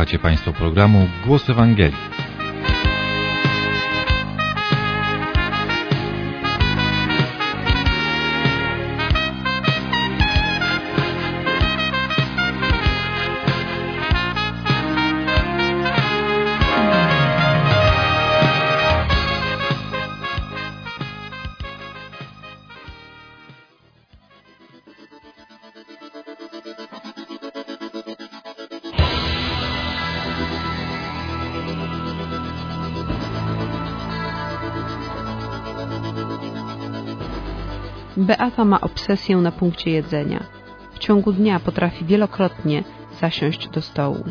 Słuchacie Państwo programu Głos Ewangelii. Beata ma obsesję na punkcie jedzenia. W ciągu dnia potrafi wielokrotnie zasiąść do stołu.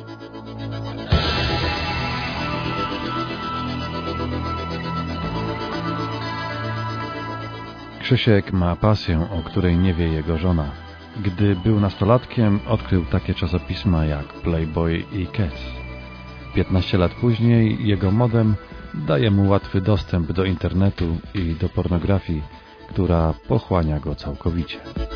Krzysiek ma pasję, o której nie wie jego żona. Gdy był nastolatkiem, odkrył takie czasopisma jak Playboy i Cats. 15 lat później jego modem daje mu łatwy dostęp do internetu i do pornografii, która pochłania go całkowicie.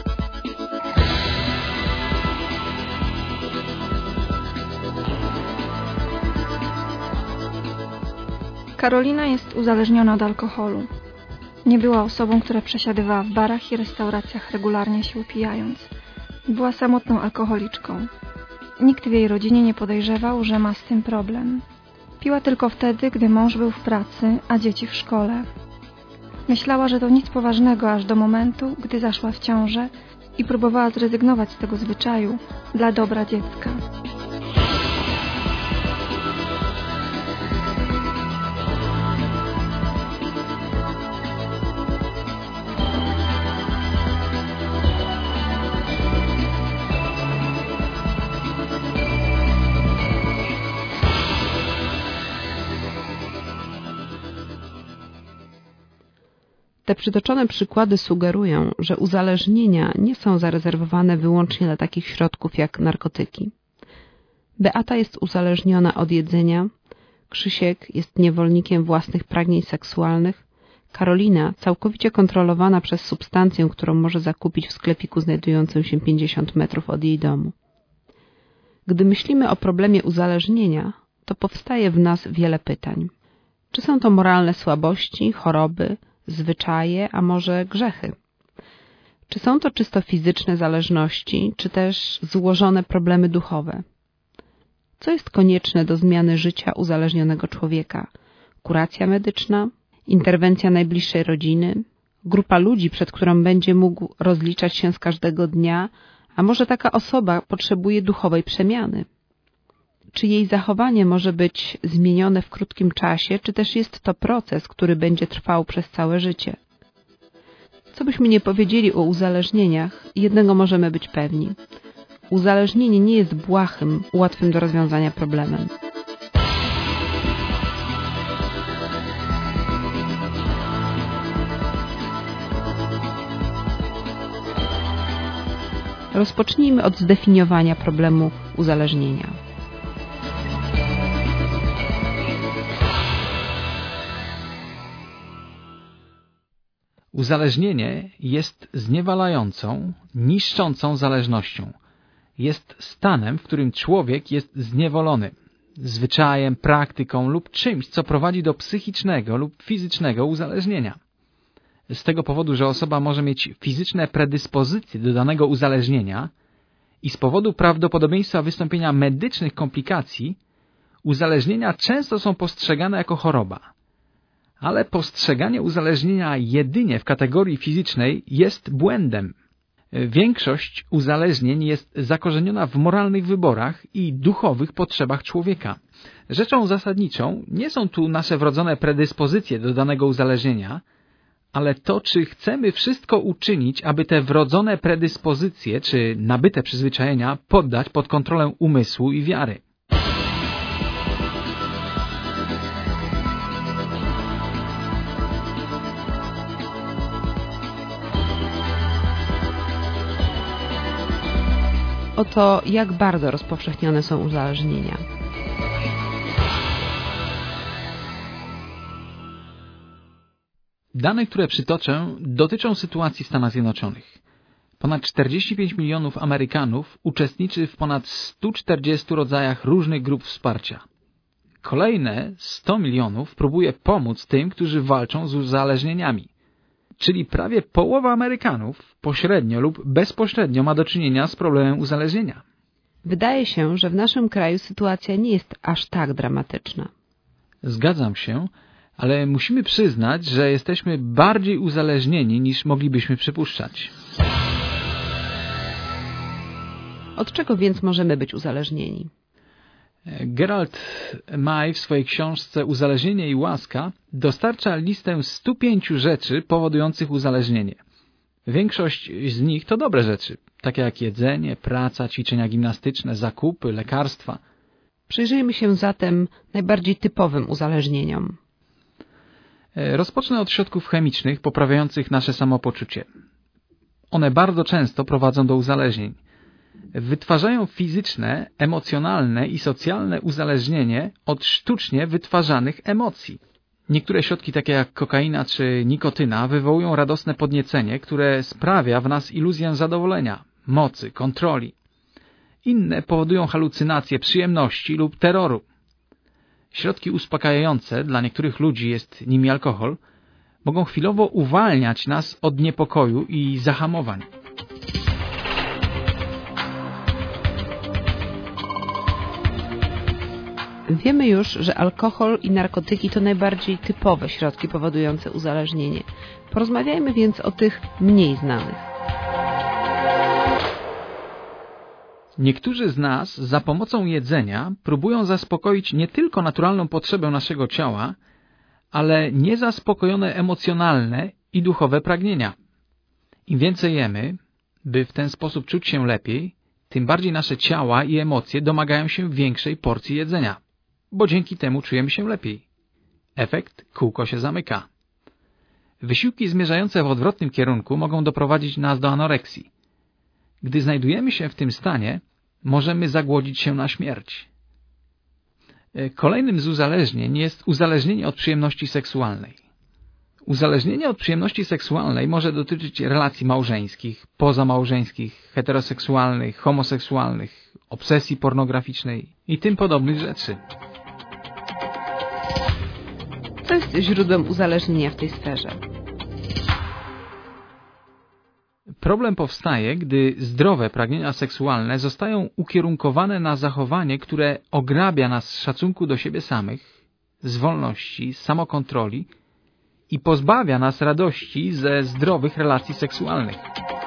Karolina jest uzależniona od alkoholu. Nie była osobą, która przesiadywała w barach i restauracjach regularnie się upijając. Była samotną alkoholiczką. Nikt w jej rodzinie nie podejrzewał, że ma z tym problem. Piła tylko wtedy, gdy mąż był w pracy, a dzieci w szkole. Myślała, że to nic poważnego aż do momentu, gdy zaszła w ciążę i próbowała zrezygnować z tego zwyczaju dla dobra dziecka. Te przytoczone przykłady sugerują, że uzależnienia nie są zarezerwowane wyłącznie dla takich środków jak narkotyki. Beata jest uzależniona od jedzenia, Krzysiek jest niewolnikiem własnych pragnień seksualnych, Karolina całkowicie kontrolowana przez substancję, którą może zakupić w sklepiku znajdującym się 50 metrów od jej domu. Gdy myślimy o problemie uzależnienia, to powstaje w nas wiele pytań. Czy są to moralne słabości, choroby, zwyczaje, a może grzechy? Czy są to czysto fizyczne zależności, czy też złożone problemy duchowe? Co jest konieczne do zmiany życia uzależnionego człowieka? Kuracja medyczna? Interwencja najbliższej rodziny? Grupa ludzi, przed którą będzie mógł rozliczać się z każdego dnia? A może taka osoba potrzebuje duchowej przemiany? Czy jej zachowanie może być zmienione w krótkim czasie, czy też jest to proces, który będzie trwał przez całe życie? Co byśmy nie powiedzieli o uzależnieniach, jednego możemy być pewni. Uzależnienie nie jest błahym, łatwym do rozwiązania problemem. Rozpocznijmy od zdefiniowania problemu uzależnienia. Uzależnienie jest zniewalającą, niszczącą zależnością. Jest stanem, w którym człowiek jest zniewolony zwyczajem, praktyką lub czymś, co prowadzi do psychicznego lub fizycznego uzależnienia. Z tego powodu, że osoba może mieć fizyczne predyspozycje do danego uzależnienia i z powodu prawdopodobieństwa wystąpienia medycznych komplikacji, uzależnienia często są postrzegane jako choroba. Ale postrzeganie uzależnienia jedynie w kategorii fizycznej jest błędem. Większość uzależnień jest zakorzeniona w moralnych wyborach i duchowych potrzebach człowieka. Rzeczą zasadniczą nie są tu nasze wrodzone predyspozycje do danego uzależnienia, ale to, czy chcemy wszystko uczynić, aby te wrodzone predyspozycje czy nabyte przyzwyczajenia poddać pod kontrolę umysłu i wiary. Oto jak bardzo rozpowszechnione są uzależnienia. Dane, które przytoczę, dotyczą sytuacji w Stanach Zjednoczonych. Ponad 45 milionów Amerykanów uczestniczy w ponad 140 rodzajach różnych grup wsparcia. Kolejne 100 milionów próbuje pomóc tym, którzy walczą z uzależnieniami. Czyli prawie połowa Amerykanów pośrednio lub bezpośrednio ma do czynienia z problemem uzależnienia. Wydaje się, że w naszym kraju sytuacja nie jest aż tak dramatyczna. Zgadzam się, ale musimy przyznać, że jesteśmy bardziej uzależnieni niż moglibyśmy przypuszczać. Od czego więc możemy być uzależnieni? Gerald May w swojej książce Uzależnienie i łaska dostarcza listę 105 rzeczy powodujących uzależnienie. Większość z nich to dobre rzeczy, takie jak jedzenie, praca, ćwiczenia gimnastyczne, zakupy, lekarstwa. Przyjrzyjmy się zatem najbardziej typowym uzależnieniom. Rozpocznę od środków chemicznych poprawiających nasze samopoczucie. One bardzo często prowadzą do uzależnień. Wytwarzają fizyczne, emocjonalne i socjalne uzależnienie od sztucznie wytwarzanych emocji. Niektóre środki, takie jak kokaina czy nikotyna, wywołują radosne podniecenie, które sprawia w nas iluzję zadowolenia, mocy, kontroli. Inne powodują halucynacje przyjemności lub terroru. Środki uspokajające, dla niektórych ludzi jest nimi alkohol, mogą chwilowo uwalniać nas od niepokoju i zahamowań. Wiemy już, że alkohol i narkotyki to najbardziej typowe środki powodujące uzależnienie. Porozmawiajmy więc o tych mniej znanych. Niektórzy z nas za pomocą jedzenia próbują zaspokoić nie tylko naturalną potrzebę naszego ciała, ale niezaspokojone emocjonalne i duchowe pragnienia. Im więcej jemy, by w ten sposób czuć się lepiej, tym bardziej nasze ciała i emocje domagają się większej porcji jedzenia, bo dzięki temu czujemy się lepiej. Efekt kółko się zamyka. Wysiłki zmierzające w odwrotnym kierunku mogą doprowadzić nas do anoreksji. Gdy znajdujemy się w tym stanie, możemy zagłodzić się na śmierć. Kolejnym z uzależnień jest uzależnienie od przyjemności seksualnej. Uzależnienie od przyjemności seksualnej może dotyczyć relacji małżeńskich, pozamałżeńskich, heteroseksualnych, homoseksualnych, obsesji pornograficznej i tym podobnych rzeczy. Co jest źródłem uzależnienia w tej sferze? Problem powstaje, gdy zdrowe pragnienia seksualne zostają ukierunkowane na zachowanie, które ograbia nas z szacunku do siebie samych, z wolności, z samokontroli i pozbawia nas radości ze zdrowych relacji seksualnych.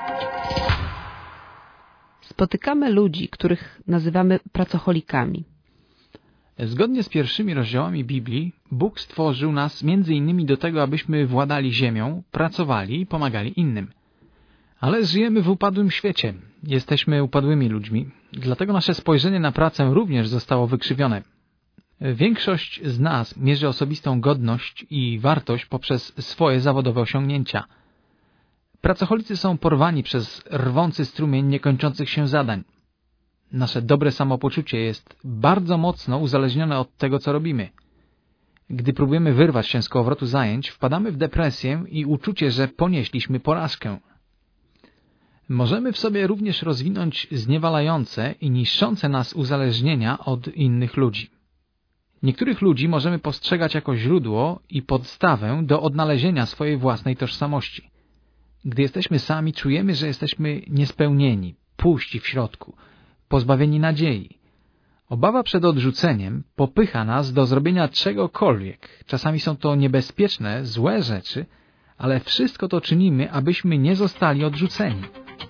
Spotykamy ludzi, których nazywamy pracocholikami. Zgodnie z pierwszymi rozdziałami Biblii, Bóg stworzył nas m.in. do tego, abyśmy władali ziemią, pracowali i pomagali innym. Ale żyjemy w upadłym świecie. Jesteśmy upadłymi ludźmi, dlatego nasze spojrzenie na pracę również zostało wykrzywione. Większość z nas mierzy osobistą godność i wartość poprzez swoje zawodowe osiągnięcia. Pracocholicy są porwani przez rwący strumień niekończących się zadań. Nasze dobre samopoczucie jest bardzo mocno uzależnione od tego, co robimy. Gdy próbujemy wyrwać się z kołowrotu zajęć, wpadamy w depresję i uczucie, że ponieśliśmy porażkę. Możemy w sobie również rozwinąć zniewalające i niszczące nas uzależnienia od innych ludzi. Niektórych ludzi możemy postrzegać jako źródło i podstawę do odnalezienia swojej własnej tożsamości. Gdy jesteśmy sami, czujemy, że jesteśmy niespełnieni, puści w środku, pozbawieni nadziei. Obawa przed odrzuceniem popycha nas do zrobienia czegokolwiek. Czasami są to niebezpieczne, złe rzeczy, ale wszystko to czynimy, abyśmy nie zostali odrzuceni.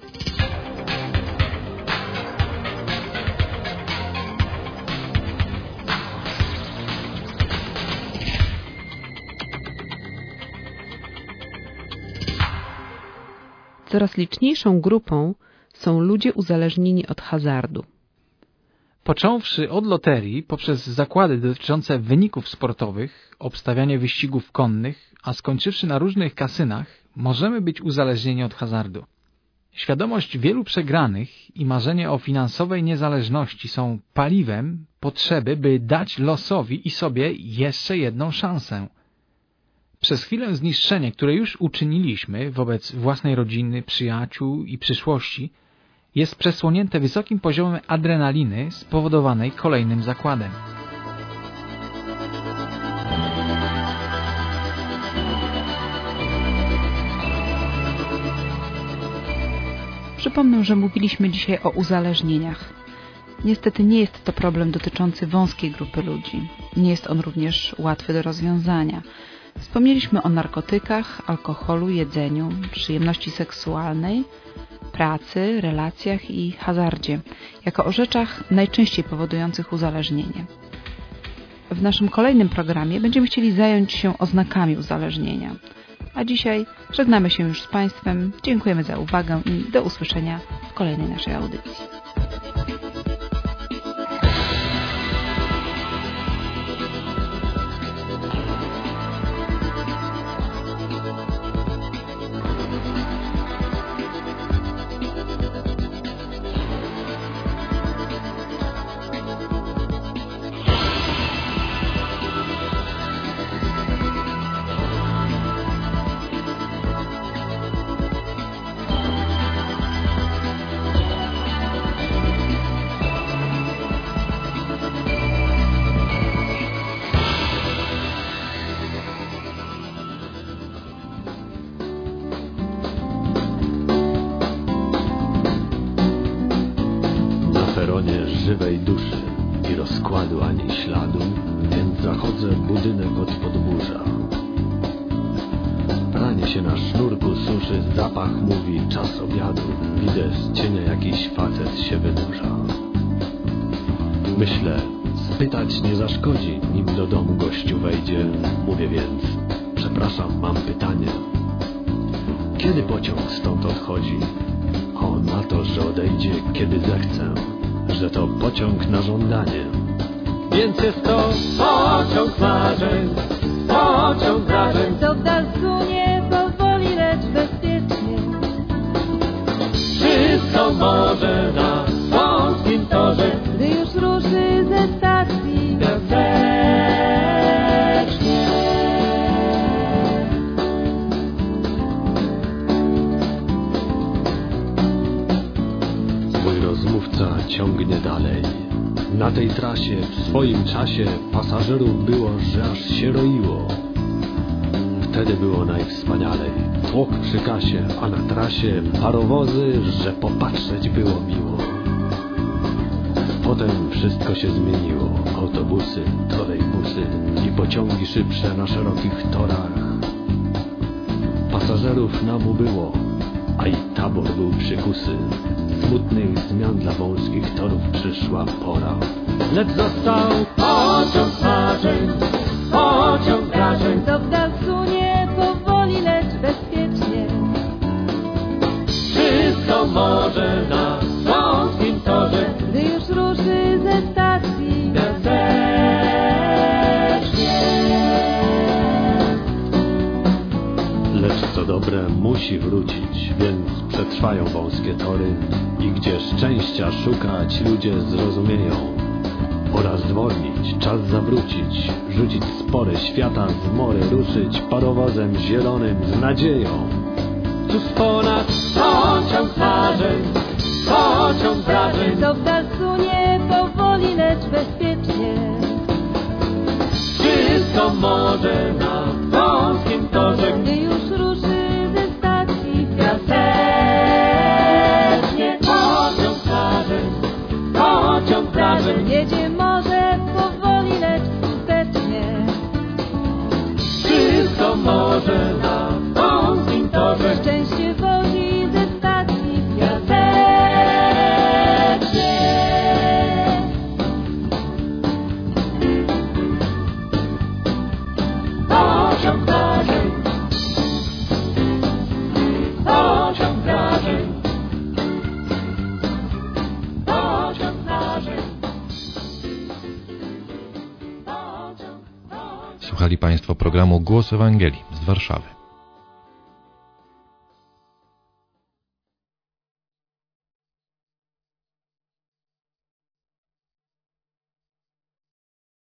Coraz liczniejszą grupą są ludzie uzależnieni od hazardu. Począwszy od loterii, poprzez zakłady dotyczące wyników sportowych, obstawianie wyścigów konnych, a skończywszy na różnych kasynach, możemy być uzależnieni od hazardu. Świadomość wielu przegranych i marzenie o finansowej niezależności są paliwem potrzeby, by dać losowi i sobie jeszcze jedną szansę. Przez chwilę zniszczenie, które już uczyniliśmy wobec własnej rodziny, przyjaciół i przyszłości, jest przesłonięte wysokim poziomem adrenaliny spowodowanej kolejnym zakładem. Przypomnę, że mówiliśmy dzisiaj o uzależnieniach. Niestety nie jest to problem dotyczący wąskiej grupy ludzi. Nie jest on również łatwy do rozwiązania. Wspomnieliśmy o narkotykach, alkoholu, jedzeniu, przyjemności seksualnej, pracy, relacjach i hazardzie, jako o rzeczach najczęściej powodujących uzależnienie. W naszym kolejnym programie będziemy chcieli zająć się oznakami uzależnienia. A dzisiaj żegnamy się już z Państwem, dziękujemy za uwagę i do usłyszenia w kolejnej naszej audycji. Żywej duszy i rozkładu ani śladu, więc zachodzę budynek od podburza. Pranie się na sznurku suszy, zapach mówi czas obiadu. Widzę z cienia jakiś facet się wynurza. Myślę, spytać nie zaszkodzi, nim do domu gościu wejdzie. Mówię więc, przepraszam, mam pytanie. Kiedy pociąg stąd odchodzi? A on na to, że odejdzie kiedy zechcę, że to pociąg na żądanie. Więc jest to pociąg marzeń, pociąg wrażeń, co w dal sunie powoli, lecz bezpiecznie. Wszystko może na wąskim torze, gdy już ruszy ze stacji bezpiecznie. Mój rozmówca ciągnie dalej. Na tej trasie w swoim czasie pasażerów było, że aż się roiło. Wtedy było najwspanialej. Tłok przy kasie, a na trasie parowozy, że popatrzeć było miło. Potem wszystko się zmieniło. Autobusy, trolejbusy i pociągi szybsze na szerokich torach. Pasażerów nam ubyło, a i tabor był przykusy. Smutnych zmian dla wąskich torów przyszła pora. Lecz został pociąg marzeń, pociąg wrażeń, co w dal sunie powoli, lecz bezpiecznie. Wszystko może na wąskim torze, gdy już ruszy ze stacji bezpiecznie. Lecz co dobre musi wrócić, więc przetrwają wąskie tory i gdzie szczęścia szukać ludzie zrozumieją. Pora zwolnić, czas zawrócić, rzucić spory świata zmory, ruszyć parowozem zielonym z nadzieją. Cóż ponad pociąg marzeń, pociąg wrażeń, co w dal sunie powoli, lecz bezpiecznie. Wszystko może na wąskim torze, gdy już ruszy ze stacji bezpiecznie. Pociąg marzeń, pociąg wrażeń, jedzie może powoli, lecz skutecznie. wszystko może na wąskim torze, Szczęście wozi ze stacji bezpiecznie. Pociąg wrażeń, pociąg wrażeń, pociąg wrażeń, pociąg. Słuchali Państwo programu Głos Ewangelii z Warszawy.